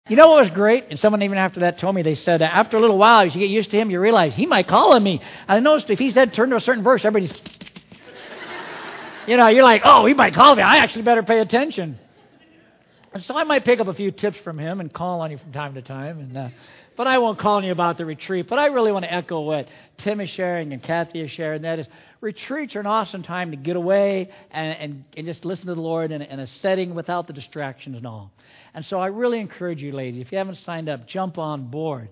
You know what was great? And someone even after that told me, they said, after a little while, as you get used to him, you realize he might call on me. I noticed if he said turn to a certain verse, everybody's... you're like, oh, he might call me. I actually better pay attention. And so I might pick up a few tips from him and call on you from time to time. But I won't call on you about the retreat. But I really want to echo what Tim is sharing and Kathy is sharing. That is, retreats are an awesome time to get away and just listen to the Lord in a setting without the distractions and all. And so I really encourage you, ladies, if you haven't signed up, jump on board.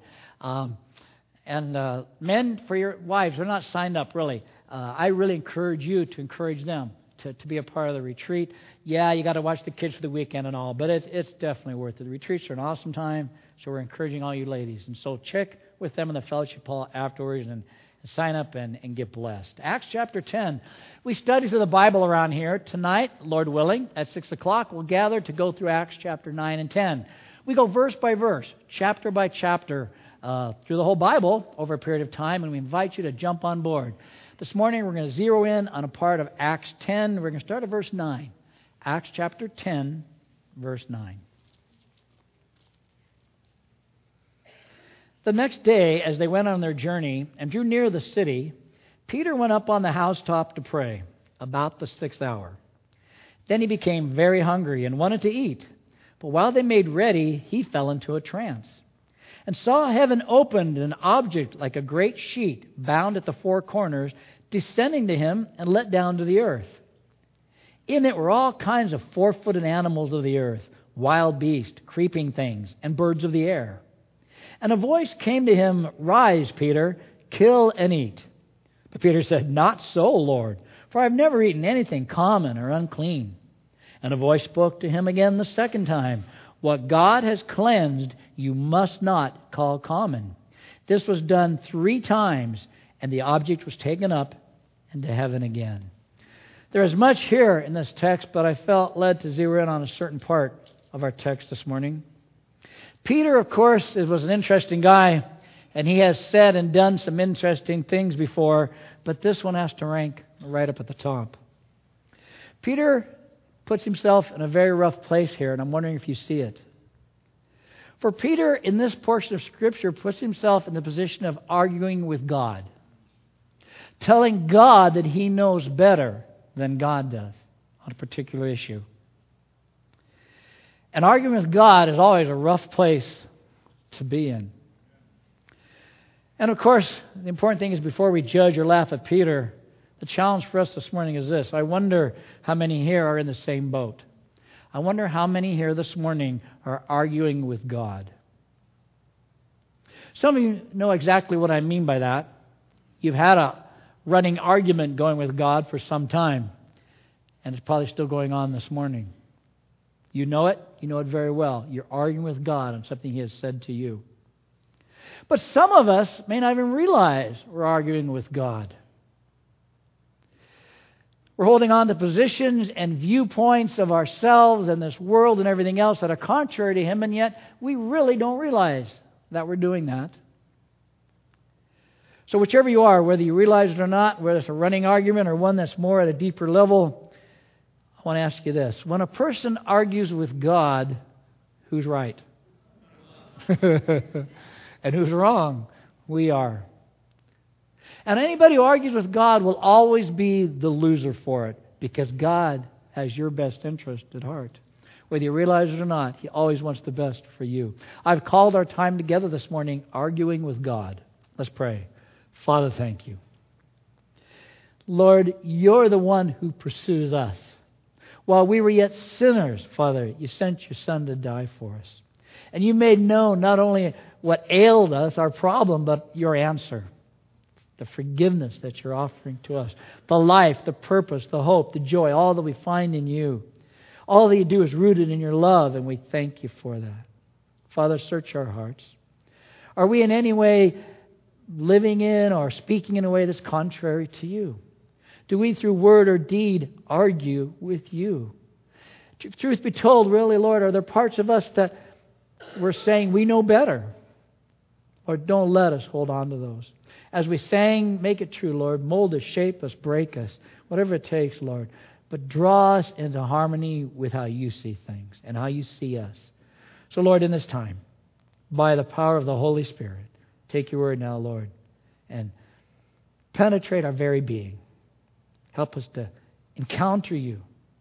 Men, for your wives, they're not signed up really. I really encourage you to encourage them to be a part of the retreat. Yeah, you got to watch the kids for the weekend and all, but it's definitely worth it. The retreats are an awesome time, so we're encouraging all you ladies. And so check with them in the fellowship hall afterwards and sign up and get blessed. Acts chapter 10. We study through the Bible around here. Tonight, Lord willing, at 6 o'clock, we'll gather to go through Acts chapter 9 and 10. We go verse by verse, chapter by chapter, through the whole Bible over a period of time, and we invite you to jump on board. This morning, we're going to zero in on a part of Acts 10. We're going to start at verse 9. Acts chapter 10, verse 9. The next day, as they went on their journey and drew near the city, Peter went up on the housetop to pray, about the 6th hour. Then he became very hungry and wanted to eat. But while they made ready, he fell into a trance, and saw heaven opened, and an object like a great sheet bound at the four corners, descending to him and let down to the earth. In it were all kinds of four-footed animals of the earth, wild beasts, creeping things, and birds of the air. And a voice came to him, "Rise, Peter, kill and eat." But Peter said, "Not so, Lord, for I have never eaten anything common or unclean." And a voice spoke to him again the second time, "What God has cleansed, you must not call common." This was done 3 times, and the object was taken up into heaven again. There is much here in this text, but I felt led to zero in on a certain part of our text this morning. Peter, of course, was an interesting guy, and he has said and done some interesting things before, but this one has to rank right up at the top. Peter puts himself in a very rough place here, and I'm wondering if you see it. For Peter, in this portion of Scripture, puts himself in the position of arguing with God, telling God that he knows better than God does on a particular issue. And arguing with God is always a rough place to be in. And of course, the important thing is before we judge or laugh at Peter, the challenge for us this morning is this. I wonder how many here are in the same boat. I wonder how many here this morning are arguing with God. Some of you know exactly what I mean by that. You've had a running argument going with God for some time, and it's probably still going on this morning. You know it very well. You're arguing with God on something He has said to you. But some of us may not even realize we're arguing with God. We're holding on to positions and viewpoints of ourselves and this world and everything else that are contrary to Him, and yet we really don't realize that we're doing that. So whichever you are, whether you realize it or not, whether it's a running argument or one that's more at a deeper level, I want to ask you this. When a person argues with God, who's right? And who's wrong? We are. And anybody who argues with God will always be the loser for it, because God has your best interest at heart. Whether you realize it or not, He always wants the best for you. I've called our time together this morning, Arguing with God. Let's pray. Father, thank You. Lord, You're the one who pursues us. While we were yet sinners, Father, You sent Your Son to die for us. And You made known not only what ailed us, our problem, but Your answer. The forgiveness that You're offering to us. The life, the purpose, the hope, the joy, all that we find in You. All that You do is rooted in Your love, and we thank You for that. Father, search our hearts. Are we in any way living in or speaking in a way that's contrary to You? Do we, through word or deed, argue with You? Truth be told, really, Lord, are there parts of us that we're saying we know better? Or don't let us hold on to those. As we sang, make it true, Lord. Mold us, shape us, break us. Whatever it takes, Lord. But draw us into harmony with how You see things and how You see us. So, Lord, in this time, by the power of the Holy Spirit, take your word now, Lord, and penetrate our very being. Help us to encounter you.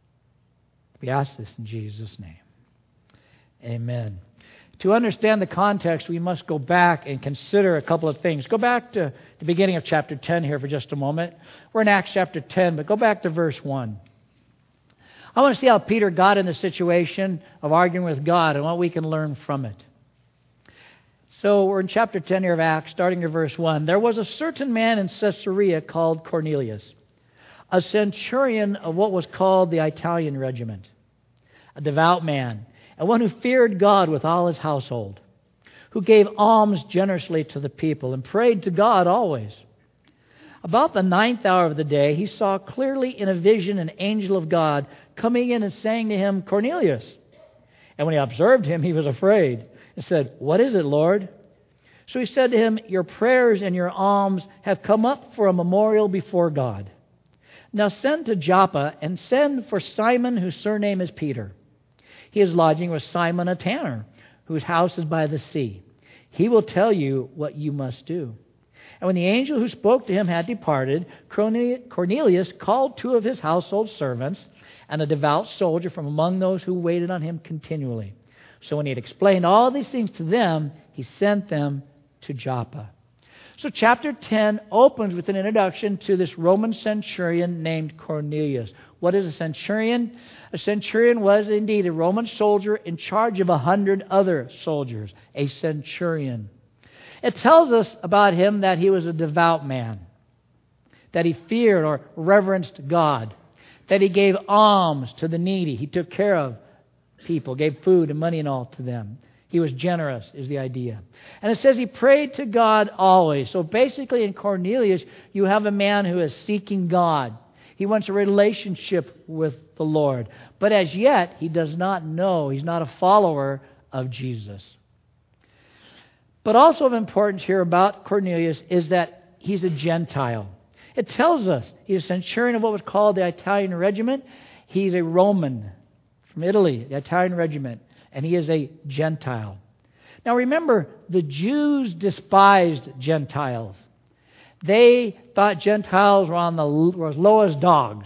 We ask this in Jesus' name. Amen. To understand the context, we must go back and consider a couple of things. Go back to the beginning of chapter 10 here for just a moment. We're in Acts chapter 10, but go back to verse 1. I want to see how Peter got in the situation of arguing with God and what we can learn from it. So we're in chapter 10 here of Acts, starting at verse 1. There was a certain man in Caesarea called Cornelius, a centurion of what was called the Italian regiment, a devout man, and one who feared God with all his household, who gave alms generously to the people and prayed to God always. About the 9th hour of the day, he saw clearly in a vision an angel of God coming in and saying to him, Cornelius. And when he observed him, he was afraid and said, What is it, Lord? So he said to him, Your prayers and your alms have come up for a memorial before God. Now send to Joppa and send for Simon, whose surname is Peter. He is lodging with Simon a tanner, whose house is by the sea. He will tell you what you must do. And when the angel who spoke to him had departed, Cornelius called 2 of his household servants and a devout soldier from among those who waited on him continually. So when he had explained all these things to them, he sent them to Joppa. So chapter 10 opens with an introduction to this Roman centurion named Cornelius. What is a centurion? A centurion was indeed a Roman soldier in charge of 100 other soldiers. A centurion. It tells us about him that he was a devout man, that he feared or reverenced God, that he gave alms to the needy. He took care of people, gave food and money and all to them. He was generous, is the idea. And it says he prayed to God always. So basically in Cornelius, you have a man who is seeking God. He wants a relationship with the Lord. But as yet, he does not know. He's not a follower of Jesus. But also of importance here about Cornelius is that he's a Gentile. It tells us he's a centurion of what was called the Italian regiment. He's a Roman from Italy, the Italian regiment. And he is a Gentile. Now remember, the Jews despised Gentiles. They thought Gentiles were as low as dogs.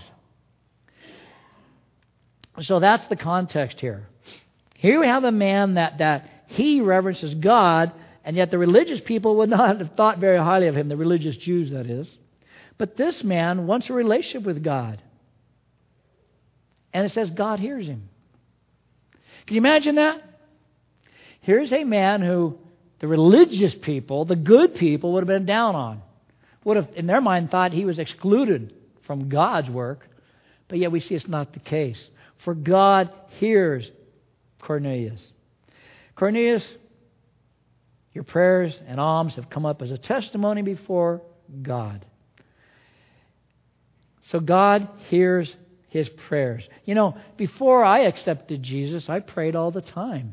So that's the context here. Here we have a man that he reverences God, and yet the religious people would not have thought very highly of him, the religious Jews, that is. But this man wants a relationship with God. And it says God hears him. Can you imagine that? Here's a man who the religious people, the good people, would have been down on. Would have, in their mind, thought he was excluded from God's work. But yet we see it's not the case. For God hears Cornelius. Cornelius, your prayers and alms have come up as a testimony before God. So God hears his prayers. You know, before I accepted Jesus, I prayed all the time.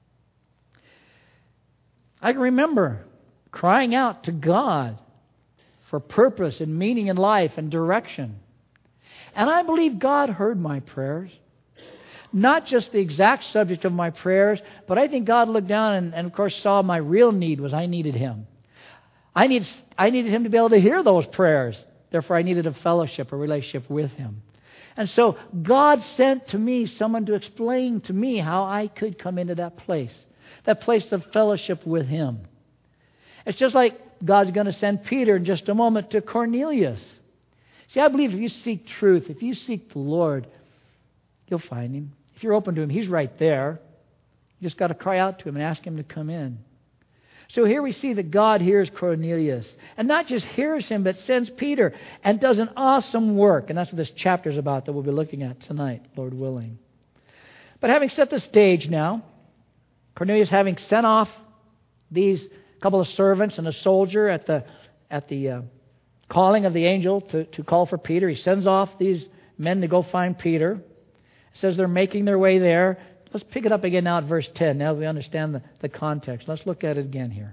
I can remember crying out to God for purpose and meaning in life and direction. And I believe God heard my prayers. Not just the exact subject of my prayers, but I think God looked down and of course saw my real need was I needed Him. I needed Him to be able to hear those prayers. Therefore, I needed a fellowship, a relationship with Him. And so God sent to me someone to explain to me how I could come into that place of fellowship with Him. It's just like God's going to send Peter in just a moment to Cornelius. See, I believe if you seek truth, if you seek the Lord, you'll find Him. If you're open to Him, He's right there. You just got to cry out to Him and ask Him to come in. So here we see that God hears Cornelius. And not just hears him, but sends Peter and does an awesome work. And that's what this chapter is about that we'll be looking at tonight, Lord willing. But having set the stage now, Cornelius having sent off these couple of servants and a soldier at the calling of the angel to call for Peter, he sends off these men to go find Peter. It says they're making their way there. Let's pick it up again now at verse 10, now that we understand the context. Let's look at it again here.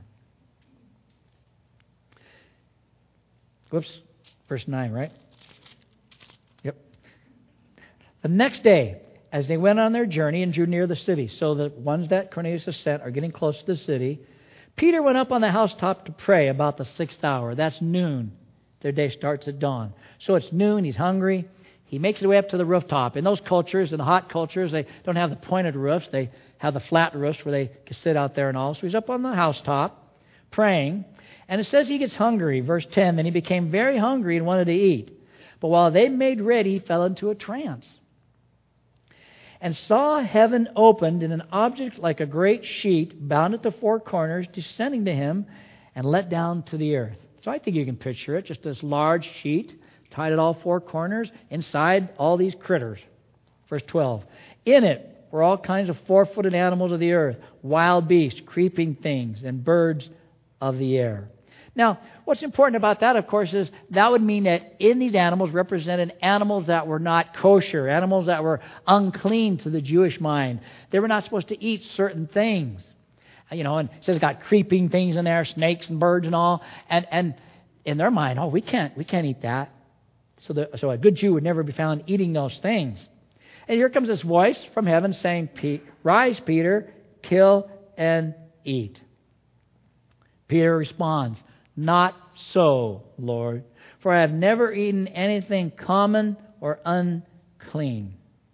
Whoops, verse 9, right? Yep. The next day, as they went on their journey and drew near the city, so the ones that Cornelius has sent are getting close to the city, Peter went up on the housetop to pray about the 6th hour. That's noon. Their day starts at dawn. So it's noon. He's hungry. He makes his way up to the rooftop. In those cultures, in the hot cultures, they don't have the pointed roofs. They have the flat roofs where they can sit out there and all. So he's up on the housetop praying. And it says he gets hungry. Verse 10, then he became very hungry and wanted to eat. But while they made ready, he fell into a trance and saw heaven opened and an object like a great sheet bound at the four corners descending to him and let down to the earth. So I think you can picture it, just this large sheet tied at all four corners, inside all these critters. Verse 12, in it were all kinds of four-footed animals of the earth, wild beasts, creeping things, and birds of the air. Now, what's important about that, of course, is that would mean that in these animals represented animals that were not kosher, animals that were unclean to the Jewish mind. They were not supposed to eat certain things. And it says it's got creeping things in there, snakes and birds and all. And in their mind, we can't eat that. So a good Jew would never be found eating those things. And here comes this voice from heaven saying, rise, Peter, kill and eat. Peter responds, not so, Lord, for I have never eaten anything common or unclean.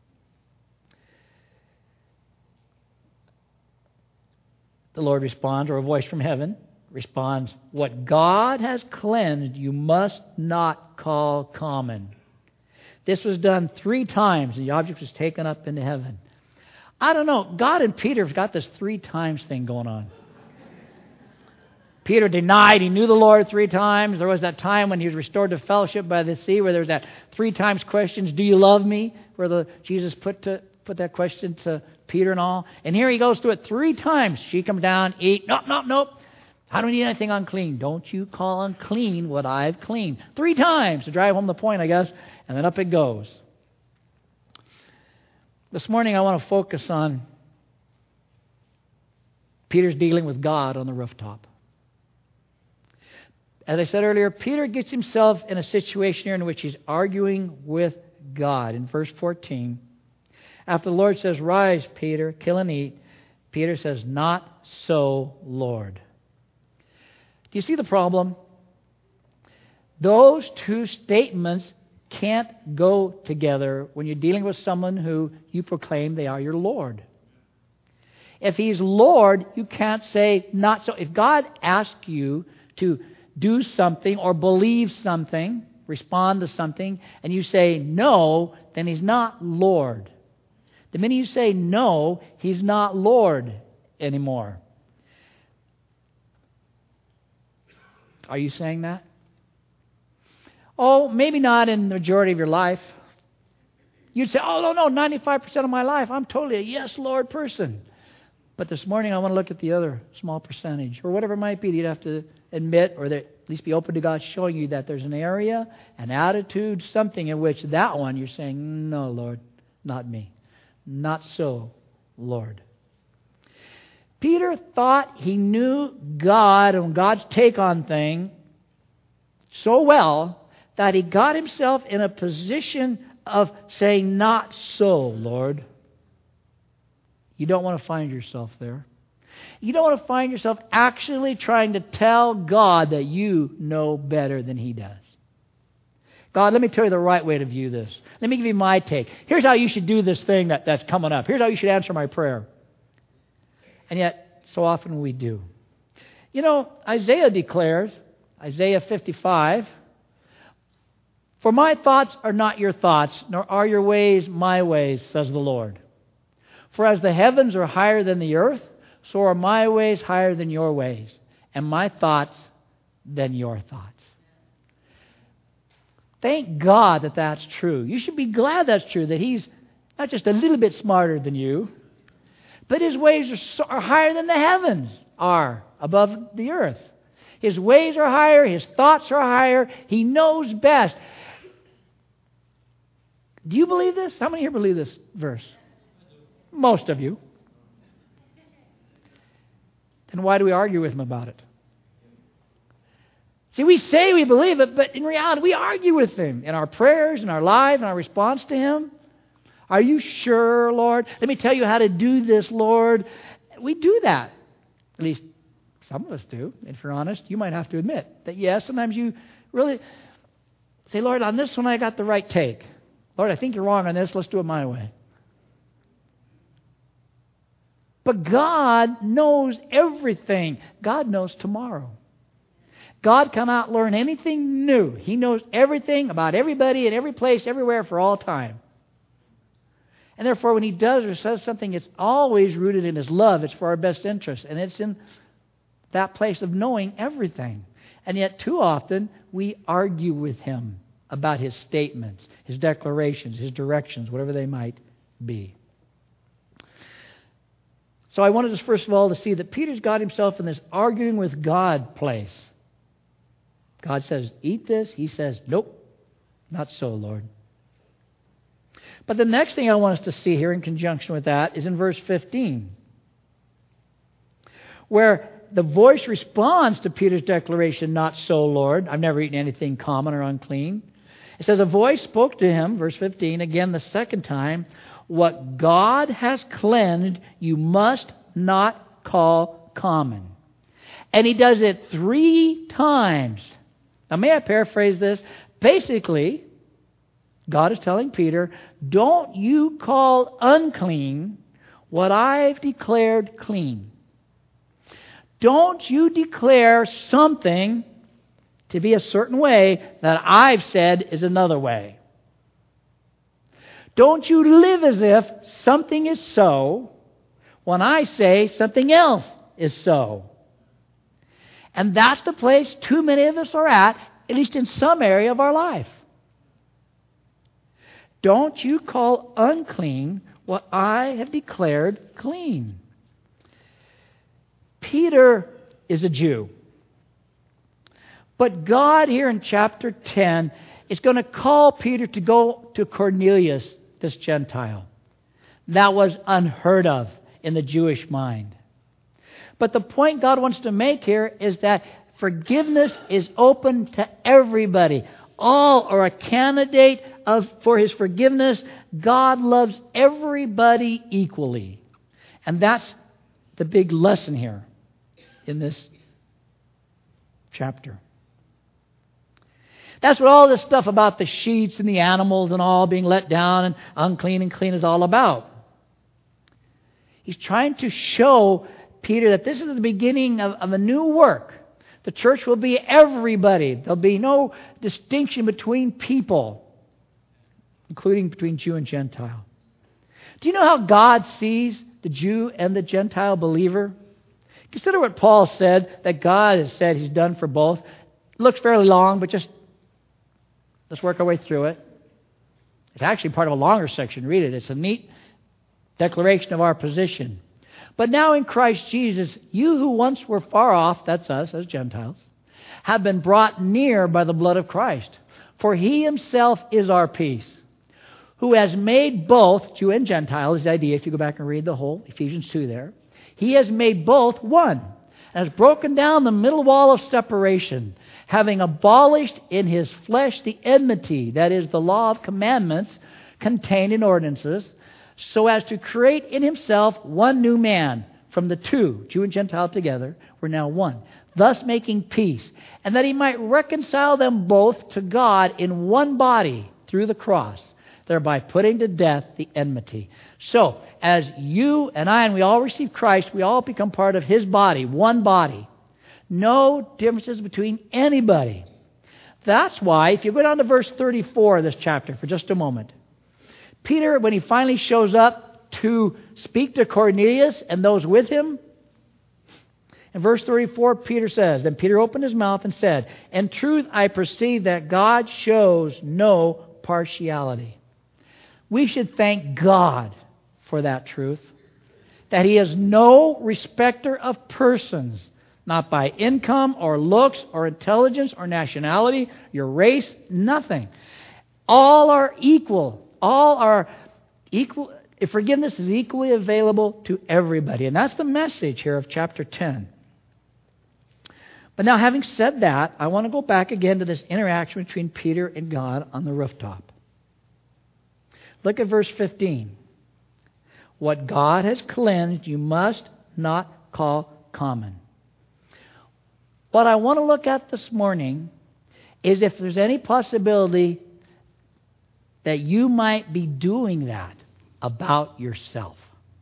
The Lord responds, or a voice from heaven responds, what God has cleansed, you must not call common. This was done 3 times. The object was taken up into heaven. I don't know. God and Peter have got this 3 times thing going on. Peter denied he knew the Lord 3 times. There was that time when he was restored to fellowship by the sea where there was that 3 times questions, do you love me? Where Jesus put that question to Peter and all. And here he goes through it 3 times. She comes down, eat. Nope. I don't eat anything unclean. Don't you call unclean what I've cleaned. 3 times to drive home the point, I guess. And then up it goes. This morning I want to focus on Peter's dealing with God on the rooftop. As I said earlier, Peter gets himself in a situation here in which he's arguing with God. In verse 14, after the Lord says, rise, Peter, kill and eat, Peter says, not so, Lord. Do you see the problem? Those 2 statements can't go together when you're dealing with someone who you proclaim they are your Lord. If He's Lord, you can't say not so. If God asks you to do something or believe something, respond to something, and you say no, then He's not Lord. The minute you say no, He's not Lord anymore. Are you saying that? Oh, maybe not in the majority of your life. You'd say, oh, no, 95% of my life, I'm totally a yes, Lord person. But this morning I want to look at the other small percentage, or whatever it might be that you'd have to admit, or at least be open to God showing you that there's an area, an attitude, something in which that one you're saying, no, Lord, not me. Not so, Lord. Peter thought he knew God and God's take on things so well that he got himself in a position of saying, not so, Lord. You don't want to find yourself there. You don't want to find yourself actually trying to tell God that you know better than He does. God, let me tell you the right way to view this. Let me give you my take. Here's how you should do this thing that's coming up. Here's how you should answer my prayer. And yet, so often we do. Isaiah declares, Isaiah 55, for my thoughts are not your thoughts, nor are your ways my ways, says the Lord. For as the heavens are higher than the earth, so are my ways higher than your ways, and my thoughts than your thoughts. Thank God that that's true. You should be glad that's true, that He's not just a little bit smarter than you, but His ways are higher than the heavens are above the earth. His ways are higher, His thoughts are higher, He knows best. Do you believe this? How many here believe this verse? Most of you. Then why do we argue with Him about it? See, we say we believe it, but in reality we argue with Him in our prayers, in our lives, in our response to Him. Are you sure, Lord? Let me tell you how to do this, Lord. We do that. At least some of us do. If you're honest, you might have to admit that, yes, sometimes you really say, Lord, on this one I got the right take. Lord, I think you're wrong on this. Let's do it my way. But God knows everything. God knows tomorrow. God cannot learn anything new. He knows everything about everybody and every place, everywhere, for all time. And therefore, when He does or says something, it's always rooted in His love. It's for our best interest. And it's in that place of knowing everything. And yet, too often, we argue with Him about His statements, His declarations, His directions, whatever they might be. So I wanted us, first of all, to see that Peter's got himself in this arguing with God place. God says, eat this. He says, nope, not so, Lord. But the next thing I want us to see here in conjunction with that is in verse 15, where the voice responds to Peter's declaration, not so, Lord. I've never eaten anything common or unclean. It says, a voice spoke to him, verse 15, again the second time, what God has cleansed, you must not call common. And he does it 3 times. Now, may I paraphrase this? Basically, God is telling Peter, don't you call unclean what I've declared clean. Don't you declare something to be a certain way that I've said is another way. Don't you live as if something is so when I say something else is so. And that's the place too many of us are at least in some area of our life. Don't you call unclean what I have declared clean. Peter is a Jew. But God here in chapter 10 is going to call Peter to go to Cornelius, this Gentile. That was unheard of in the Jewish mind. But the point God wants to make here is that forgiveness is open to everybody. All are a candidate for His forgiveness. God loves everybody equally. And that's the big lesson here in this chapter. That's what all this stuff about the sheets and the animals and all being let down and unclean and clean is all about. He's trying to show Peter that this is the beginning of a new work. The church will be everybody. There'll be no distinction between people, including between Jew and Gentile. Do you know how God sees the Jew and the Gentile believer? Consider what Paul said, that God has said He's done for both. It looks fairly long, but just let's work our way through it. It's actually part of a longer section. Read it. It's a neat declaration of our position. But now in Christ Jesus, you who once were far off, that's us as Gentiles, have been brought near by the blood of Christ. For He Himself is our peace, who has made both, Jew and Gentile, is the idea, if you go back and read the whole Ephesians 2 there. He has made both one, and has broken down the middle wall of separation, having abolished in His flesh the enmity, that is, the law of commandments contained in ordinances, so as to create in Himself one new man from the two, Jew and Gentile together, were now one, thus making peace, and that He might reconcile them both to God in one body through the cross, thereby putting to death the enmity. So, as you and I, and we all receive Christ, we all become part of His body, one body. No differences between anybody. That's why, if you go down to verse 34 of this chapter for just a moment, Peter, when he finally shows up to speak to Cornelius and those with him, in verse 34, Peter says, then Peter opened his mouth and said, in truth I perceive that God shows no partiality. We should thank God for that truth, that He is no respecter of persons, not by income or looks or intelligence or nationality, your race, nothing. All are equal. All are equal. Forgiveness is equally available to everybody. And that's the message here of chapter 10. But now, having said that, I want to go back again to this interaction between Peter and God on the rooftop. Look at verse 15. What God has cleansed, you must not call common. What I want to look at this morning is if there's any possibility that you might be doing that about yourself.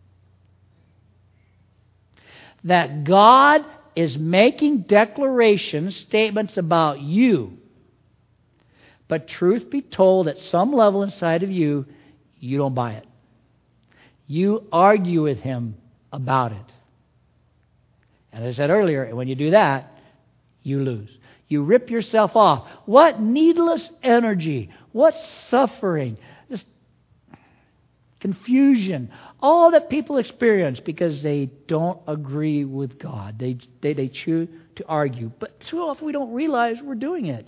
That God is making declarations, statements about you. But truth be told, at some level inside of you, you don't buy it. You argue with Him about it. And as I said earlier, when you do that, you lose. You rip yourself off. What needless energy, what suffering, this confusion, all that people experience because they don't agree with God. They choose to argue. But too often we don't realize we're doing it.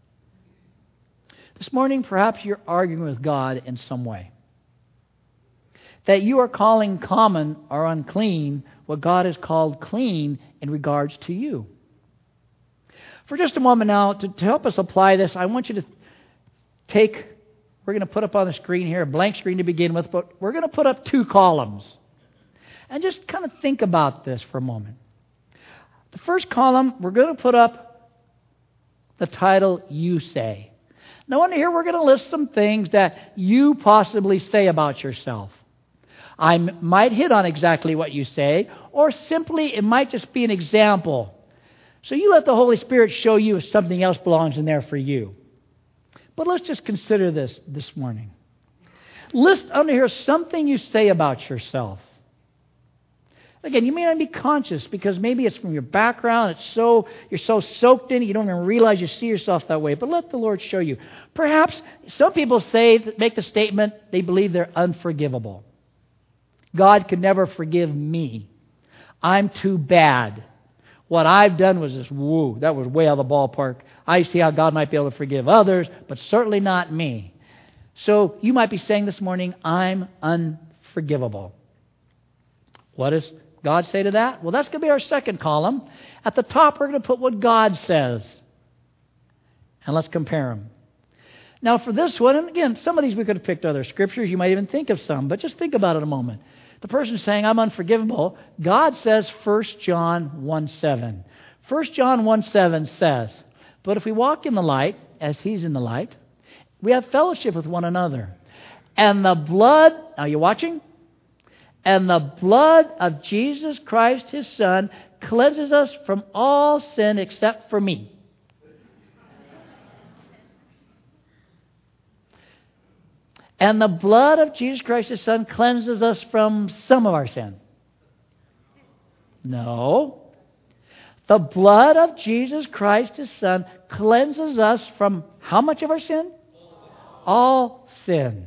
This morning, perhaps you're arguing with God in some way. That you are calling common or unclean what God has called clean in regards to you. For just a moment now, to help us apply this, I want you to take, we're going to put up on the screen here, a blank screen to begin with, but we're going to put up 2 columns. And just kind of think about this for a moment. The first column, we're going to put up the title, You Say. Now under here, we're going to list some things that you possibly say about yourself. I might hit on exactly what you say, or simply it might just be an example. So you let the Holy Spirit show you if something else belongs in there for you. But let's just consider this morning. List under here something you say about yourself. Again, you may not be conscious because maybe it's from your background. You're so soaked in it, you don't even realize you see yourself that way. But let the Lord show you. Perhaps some people make the statement they believe they're unforgivable. God could never forgive me. I'm too bad. What I've done was this, that was way out of the ballpark. I see how God might be able to forgive others, but certainly not me. So you might be saying this morning, I'm unforgivable. What does God say to that? Well, that's going to be our second column. At the top, we're going to put what God says. And let's compare them. Now for this one, and again, some of these we could have picked other scriptures. You might even think of some, but just think about it a moment. The person saying, I'm unforgivable, God says 1 John 1:7. 1 John 1:7 says, but if we walk in the light, as He's in the light, we have fellowship with one another. And the blood, are you watching? And the blood of Jesus Christ, His Son, cleanses us from all sin except for me. And the blood of Jesus Christ, His Son, cleanses us from some of our sin. No. The blood of Jesus Christ, His Son, cleanses us from how much of our sin? All sin.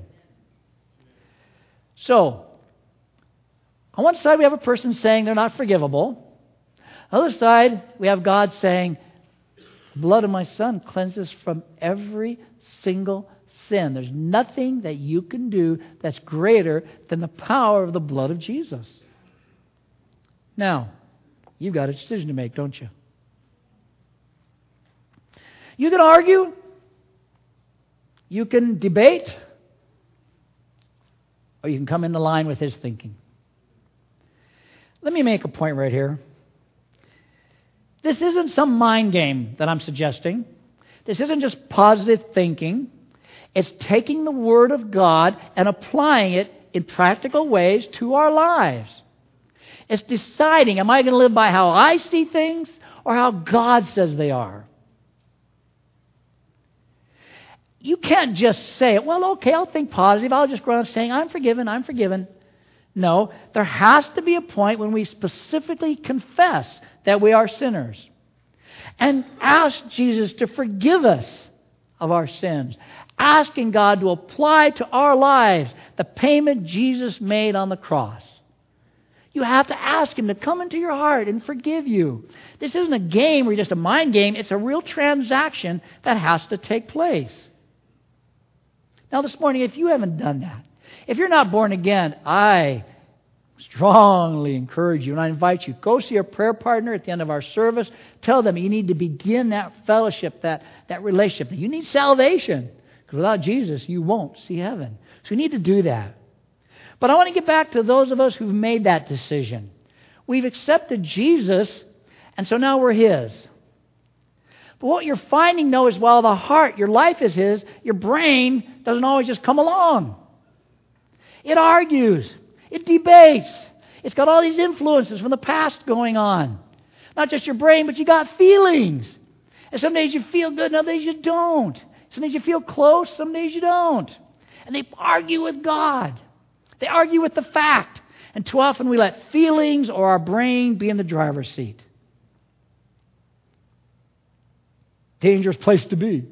So, on one side we have a person saying they're not forgivable. On the other side, we have God saying, the blood of my Son cleanses from every single sin. There's nothing that you can do that's greater than the power of the blood of Jesus. Now, you've got a decision to make, don't you? You can argue. You can debate. Or you can come into line with His thinking. Let me make a point right here. This isn't some mind game that I'm suggesting. This isn't just positive thinking. It's taking the Word of God and applying it in practical ways to our lives. It's deciding, am I going to live by how I see things or how God says they are? You can't just say, well, okay, I'll think positive. I'll just go around saying, I'm forgiven, I'm forgiven. No, there has to be a point when we specifically confess that we are sinners and ask Jesus to forgive us of our sins. Asking God to apply to our lives the payment Jesus made on the cross. You have to ask Him to come into your heart and forgive you. This isn't a game or just a mind game. It's a real transaction that has to take place. Now this morning, if you haven't done that, if you're not born again, I strongly encourage you and I invite you, go see a prayer partner at the end of our service. Tell them you need to begin that fellowship, that relationship. You need salvation. Because Because without Jesus, you won't see heaven. So we need to do that. But I want to get back to those of us who've made that decision. We've accepted Jesus, and so now we're His. But what you're finding, though, is while the heart, your life is His, your brain doesn't always just come along. It argues. It debates. It's got all these influences from the past going on. Not just your brain, but you got feelings. And some days you feel good, and other days you don't. Some days you feel close, some days you don't. And they argue with God. They argue with the fact. And too often we let feelings or our brain be in the driver's seat. Dangerous place to be.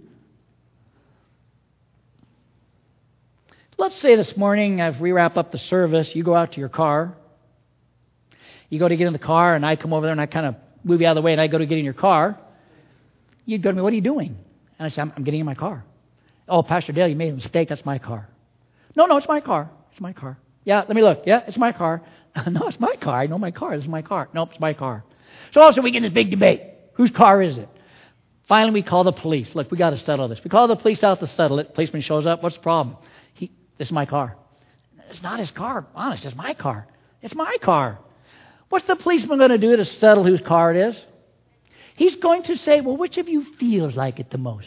Let's say this morning, as we wrap up the service, you go out to your car. You go to get in the car, and I come over there, and I kind of move you out of the way, and I go to get in your car. You'd go to me, what are you doing? And I say, I'm getting in my car. Oh, Pastor Dale, you made a mistake. That's my car. No, it's my car. It's my car. Yeah, let me look. Yeah, it's my car. No, it's my car. I know my car. This is my car. Nope, it's my car. So also we get in this big debate. Whose car is it? Finally, we call the police. Look, we got to settle this. We call the police out to settle it. Policeman shows up. What's the problem? This is my car. It's not his car. Honest, it's my car. It's my car. What's the policeman going to do to settle whose car it is? He's going to say, well, which of you feels like it the most?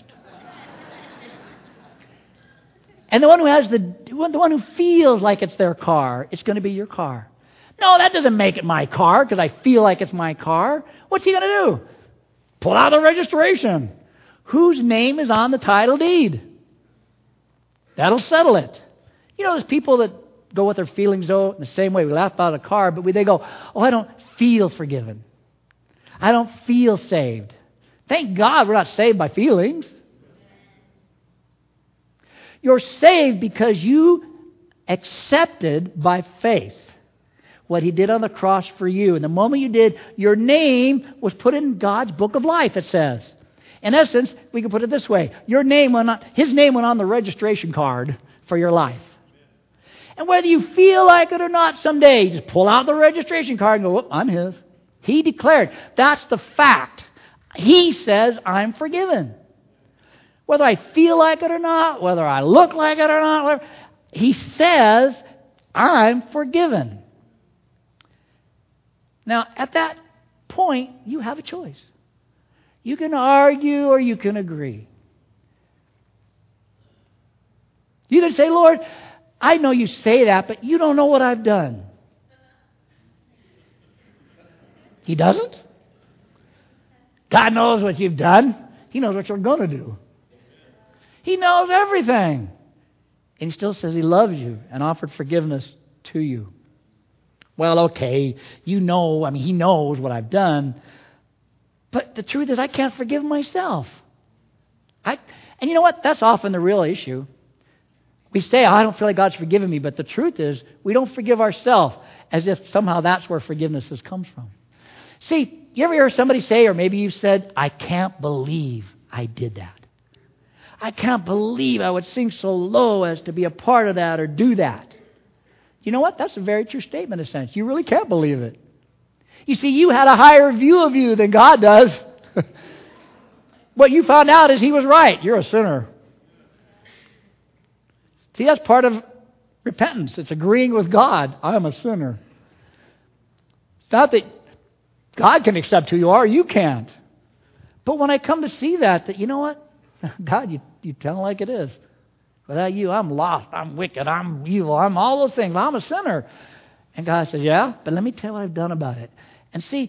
And the one who feels like it's their car, it's going to be your car. No, that doesn't make it my car because I feel like it's my car. What's he going to do? Pull out the registration. Whose name is on the title deed? That'll settle it. You know, there's people that go with their feelings, though, in the same way. We laugh about a car, but they go, oh, I don't feel forgiven. I don't feel saved. Thank God we're not saved by feelings. You're saved because you accepted by faith what He did on the cross for you. And the moment you did, your name was put in God's book of life, it says. In essence, we can put it this way. His name went on the registration card for your life. And whether you feel like it or not someday, you just pull out the registration card and go, whoop, I'm His. He declared. That's the fact. He says, I'm forgiven. Whether I feel like it or not, whether I look like it or not, He says, I'm forgiven. Now, at that point, you have a choice. You can argue or you can agree. You can say, Lord, I know you say that, but you don't know what I've done. He doesn't? God knows what you've done. He knows what you're going to do. He knows everything. And He still says He loves you and offered forgiveness to you. Well, okay, He knows what I've done. But the truth is, I can't forgive myself. And you know what? That's often the real issue. We say, I don't feel like God's forgiven me. But the truth is, we don't forgive ourselves as if somehow that's where forgiveness comes from. See, you ever hear somebody say, or maybe you've said, I can't believe I did that. I can't believe I would sink so low as to be a part of that or do that. You know what? That's a very true statement in a sense. You really can't believe it. You see, you had a higher view of you than God does. What you found out is He was right. You're a sinner. See, that's part of repentance. It's agreeing with God. I am a sinner. It's not that God can accept who you are. You can't. But when I come to see that you know what? God, you tell it like it is. Without you, I'm lost. I'm wicked. I'm evil. I'm all those things. I'm a sinner. And God says, yeah, but let me tell you what I've done about it. And see,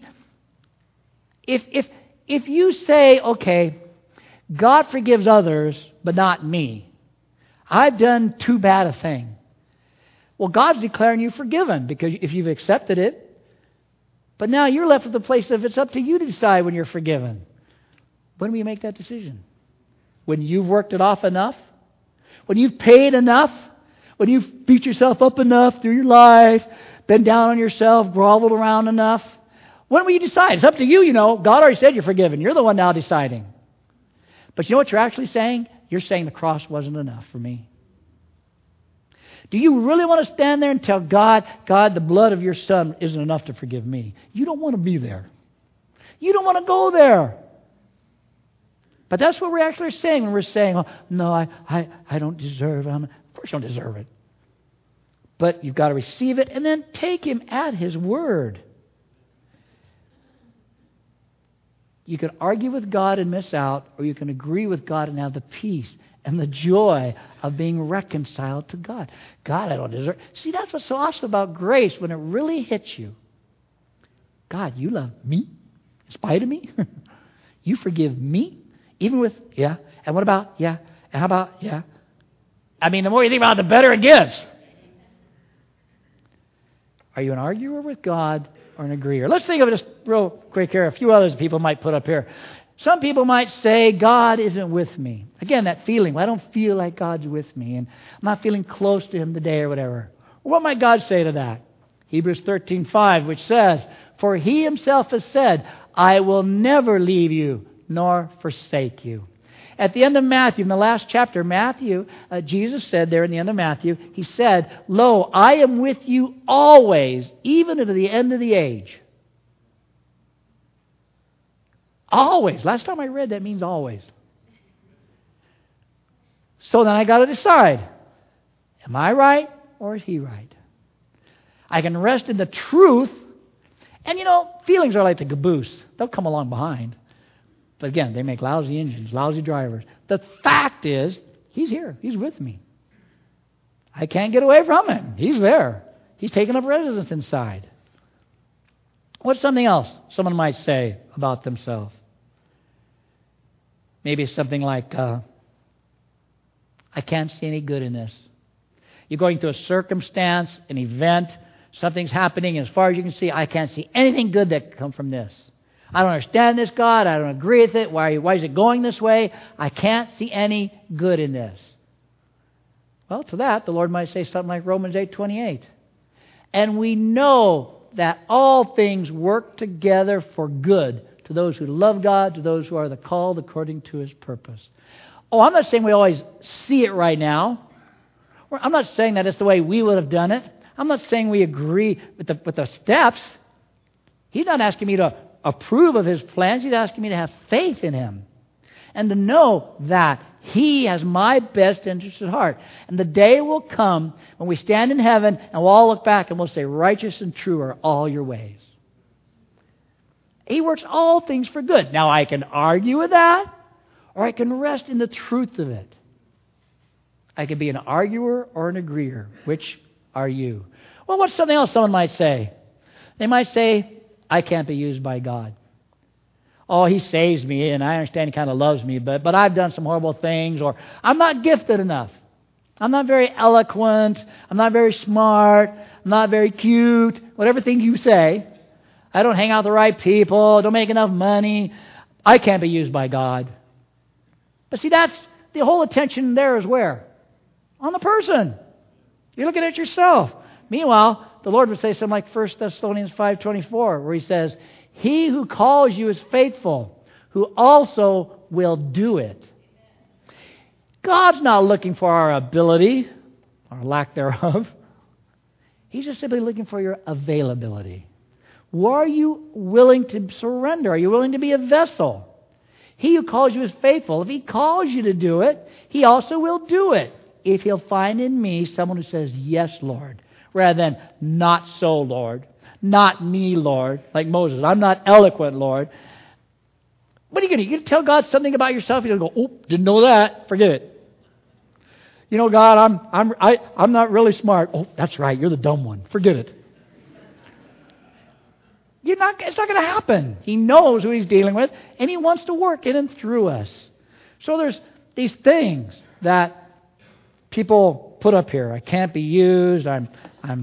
if you say, okay, God forgives others, but not me. I've done too bad a thing. Well, God's declaring you forgiven because if you've accepted it. But now you're left with the place of it's up to you to decide when you're forgiven. When will you make that decision? When you've worked it off enough? When you've paid enough? When you've beat yourself up enough through your life? Been down on yourself? Groveled around enough? When will you decide? It's up to you, God already said you're forgiven. You're the one now deciding. But you know what you're actually saying? You're saying the cross wasn't enough for me. Do you really want to stand there and tell God, the blood of your Son isn't enough to forgive me? You don't want to be there. You don't want to go there. But that's what we're actually saying when we're saying, oh, no, I don't deserve it. Of course you don't deserve it. But you've got to receive it and then take Him at His word. You can argue with God and miss out, or you can agree with God and have the peace and the joy of being reconciled to God. God, I don't deserve it. See, that's what's so awesome about grace when it really hits you. God, you love me in spite of me. You forgive me, even with, yeah. And what about, yeah. And how about, yeah. I mean, the more you think about it, the better it gets. Are you an arguer with God or an agreeer? Let's think of it just real quick here. A few others people might put up here. Some people might say, God isn't with me. Again, that feeling. Well, I don't feel like God's with me, and I'm not feeling close to Him today or whatever. What might God say to that? Hebrews 13:5, which says, for He Himself has said, I will never leave you nor forsake you. At the end of Matthew, in the last chapter, Jesus said there in the end of Matthew, He said, lo, I am with you always, even to the end of the age. Always. Last time I read that means always. So then I got to decide, am I right or is He right? I can rest in the truth. And feelings are like the caboose. They'll come along behind. But again, they make lousy engines, lousy drivers. The fact is, He's here. He's with me. I can't get away from Him. He's there. He's taken up residence inside. What's something else someone might say about themselves? Maybe something like, I can't see any good in this. You're going through a circumstance, an event, something's happening, and as far as you can see, I can't see anything good that can come from this. I don't understand this, God. I don't agree with it. Why is it going this way? I can't see any good in this. Well, to that, the Lord might say something like Romans 8:28. And we know that all things work together for good to those who love God, to those who are the called according to His purpose. Oh, I'm not saying we always see it right now. I'm not saying that it's the way we would have done it. I'm not saying we agree with the steps. He's not asking me to approve of His plans. He's asking me to have faith in Him and to know that He has my best interest at heart. And the day will come when we stand in heaven and we'll all look back and we'll say, righteous and true are all your ways. He works all things for good. Now, I can argue with that, or I can rest in the truth of it. I can be an arguer or an agreeer. Which are you? Well, what's something else someone might say? They might say, I can't be used by God. Oh, He saves me, and I understand He kind of loves me, but I've done some horrible things, or I'm not gifted enough. I'm not very eloquent. I'm not very smart. I'm not very cute. Whatever thing you say. I don't hang out with the right people. Don't make enough money. I can't be used by God. But see, that's the whole attention there is where? On the person. You're looking at yourself. Meanwhile, the Lord would say something like 1 Thessalonians 5:24, where He says, He who calls you is faithful, who also will do it. God's not looking for our ability, or lack thereof. He's just simply looking for your availability. Are you willing to surrender? Are you willing to be a vessel? He who calls you is faithful. If He calls you to do it, He also will do it. If He'll find in me someone who says, yes, Lord, rather than not so, Lord, not me, Lord, like Moses. I'm not eloquent, Lord. What are you going to do? You going to tell God something about yourself? You're going to go, oh, didn't know that. Forget it. God, I'm not really smart. Oh, that's right. You're the dumb one. Forget it. It's not going to happen. He knows who He's dealing with, and He wants to work in and through us. So there's these things that people put up here. I can't be used. let's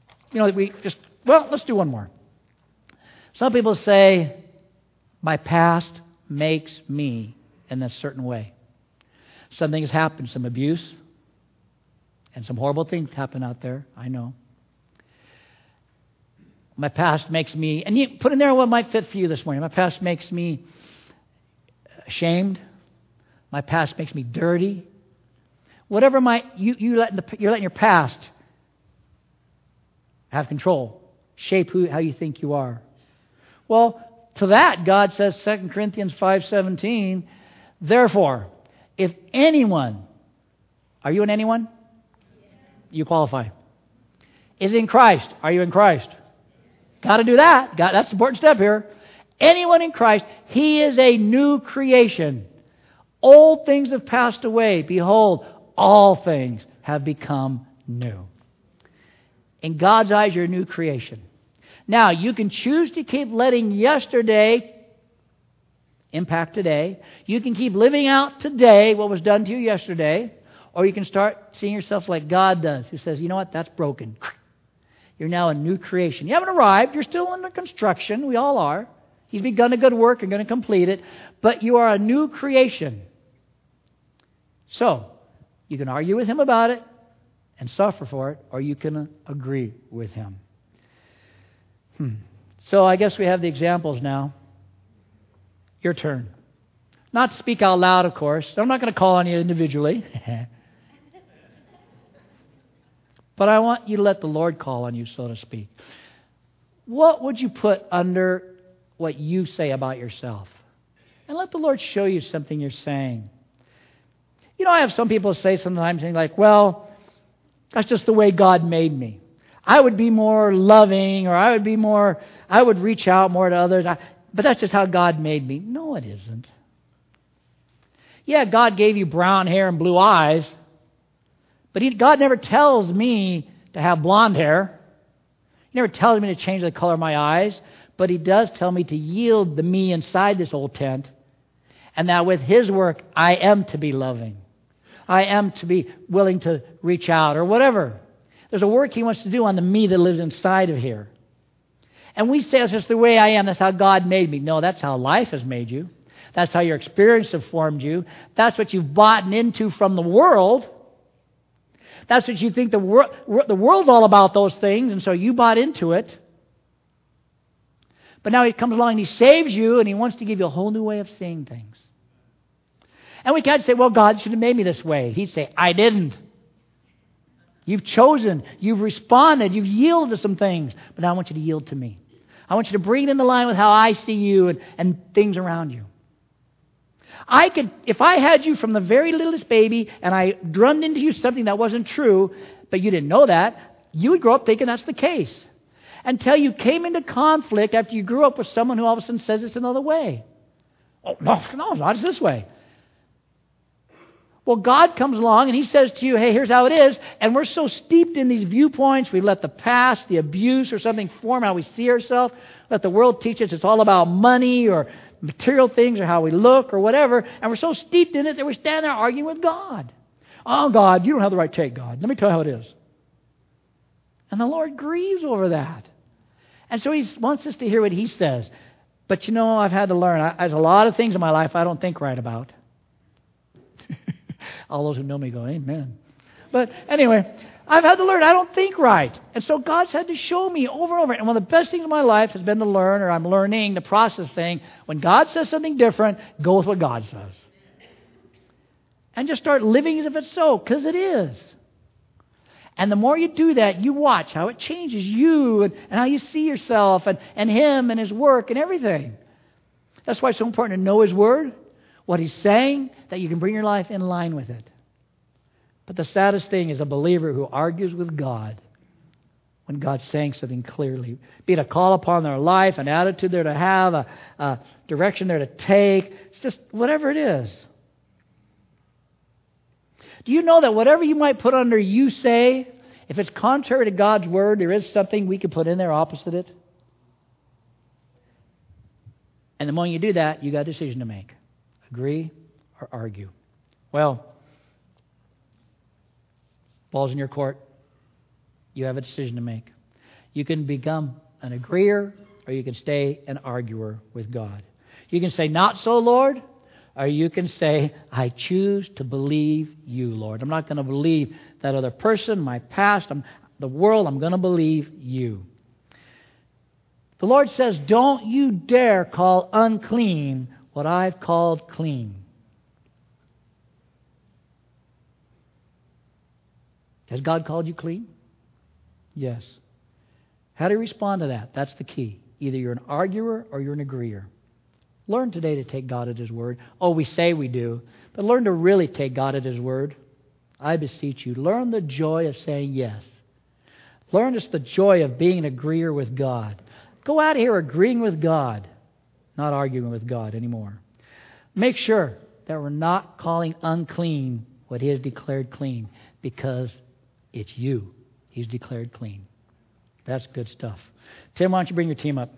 do one more. Some people say, my past makes me in a certain way. Something has happened, some abuse, and some horrible things happen out there, I know. My past makes me, and you put in there what might fit for you this morning. My past makes me ashamed. My past makes me dirty. Whatever you're letting your past have control, shape how you think you are. Well, to that, God says, 2 Corinthians 5:17, Therefore, if anyone, are you in anyone? You qualify. Is in Christ. Are you in Christ? Got to do that. That's an important step here. Anyone in Christ, he is a new creation. Old things have passed away. Behold, all things have become new. In God's eyes, you're a new creation. Now, you can choose to keep letting yesterday impact today. You can keep living out today what was done to you yesterday. Or you can start seeing yourself like God does, who says, you know what, that's broken. You're now a new creation. You haven't arrived. You're still under construction. We all are. He's begun a good work and going to complete it. But you are a new creation. So, you can argue with Him about it and suffer for it, or you can agree with Him. So I guess we have the examples now. Your turn. Not speak out loud, of course. I'm not going to call on you individually. But I want you to let the Lord call on you, so to speak. What would you put under what you say about yourself? And let the Lord show you something you're saying. You know, I have some people say sometimes things like, well, that's just the way God made me. I would be more loving, or I would reach out more to others. But that's just how God made me. No, it isn't. Yeah, God gave you brown hair and blue eyes. But God never tells me to have blonde hair. He never tells me to change the color of my eyes. But He does tell me to yield the me inside this old tent. And that with His work, I am to be loving. I am to be willing to reach out or whatever. There's a work He wants to do on the me that lives inside of here. And we say it's just the way I am. That's how God made me. No, that's how life has made you. That's how your experience has formed you. That's what you've bought into from the world. That's what you think the world's all about, those things, and so you bought into it. But now He comes along and He saves you, and He wants to give you a whole new way of seeing things. And we can't say, well, God should have made me this way. He'd say, I didn't. You've chosen, you've responded, you've yielded to some things, but now I want you to yield to me. I want you to bring it into line with how I see you and things around you. If I had you from the very littlest baby and I drummed into you something that wasn't true, but you didn't know that, you would grow up thinking that's the case. Until you came into conflict after you grew up with someone who all of a sudden says it's another way. Oh, no, not it's this way. Well, God comes along and He says to you, hey, here's how it is. And we're so steeped in these viewpoints, we let the past, the abuse or something form how we see ourselves. Let the world teach us it's all about money or material things or how we look or whatever. And we're so steeped in it that we stand there arguing with God. Oh, God, you don't have the right take, God. Let me tell you how it is. And the Lord grieves over that. And so He wants us to hear what He says. But you know, I've had to learn. There's a lot of things in my life I don't think right about. All those who know me go, amen. But anyway, I've had to learn I don't think right. And so God's had to show me over and over. And one of the best things in my life has been to learn, or I'm learning the process thing. When God says something different, go with what God says. And just start living as if it's so, because it is. And the more you do that, you watch how it changes you and how you see yourself and Him and His work and everything. That's why it's so important to know His Word, what He's saying, that you can bring your life in line with it. But the saddest thing is a believer who argues with God when God's saying something clearly. Be it a call upon their life, an attitude they're to have, a direction they're to take. It's just whatever it is. Do you know that whatever you might put under you say, if it's contrary to God's Word, there is something we can put in there opposite it? And the moment you do that, you got a decision to make. Agree or argue. Well, ball's in your court. You have a decision to make. You can become an agreeer, or you can stay an arguer with God. You can say, not so, Lord, or you can say, I choose to believe you, Lord. I'm not going to believe that other person, my past, the world. I'm going to believe you. The Lord says, don't you dare call unclean what I've called clean. Has God called you clean? Yes. How do you respond to that? That's the key. Either you're an arguer or you're an agreeer. Learn today to take God at His word. Oh, we say we do, but learn to really take God at His word. I beseech you, learn the joy of saying yes. Learn just the joy of being an agreeer with God. Go out of here agreeing with God, not arguing with God anymore. Make sure that we're not calling unclean what He has declared clean, because it's you He's declared clean. That's good stuff. Tim, why don't you bring your team up?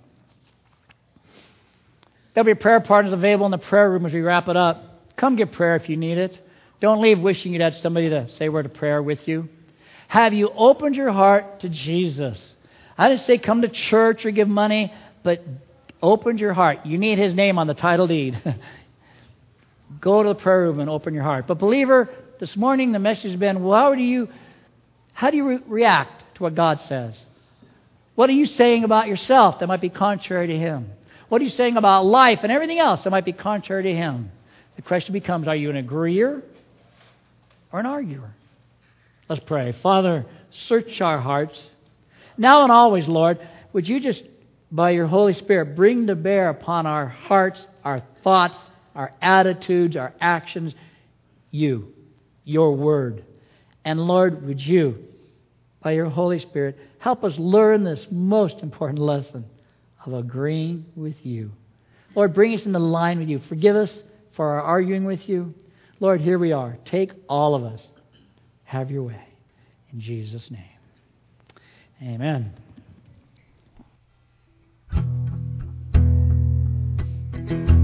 There'll be prayer partners available in the prayer room as we wrap it up. Come get prayer if you need it. Don't leave wishing you'd had somebody to say a word of prayer with you. Have you opened your heart to Jesus? I didn't say come to church or give money, but opened your heart. You need His name on the title deed. Go to the prayer room and open your heart. But believer, this morning the message has been, well, how do you react to what God says? What are you saying about yourself that might be contrary to Him? What are you saying about life and everything else that might be contrary to Him? The question becomes, are you an agreeer or an arguer? Let's pray. Father, search our hearts. Now and always, Lord, would you just, by your Holy Spirit, bring to bear upon our hearts, our thoughts, our attitudes, our actions, you, your word. And Lord, would you, by your Holy Spirit, help us learn this most important lesson of agreeing with you. Lord, bring us into line with you. Forgive us for our arguing with you. Lord, here we are. Take all of us. Have your way. In Jesus' name. Amen.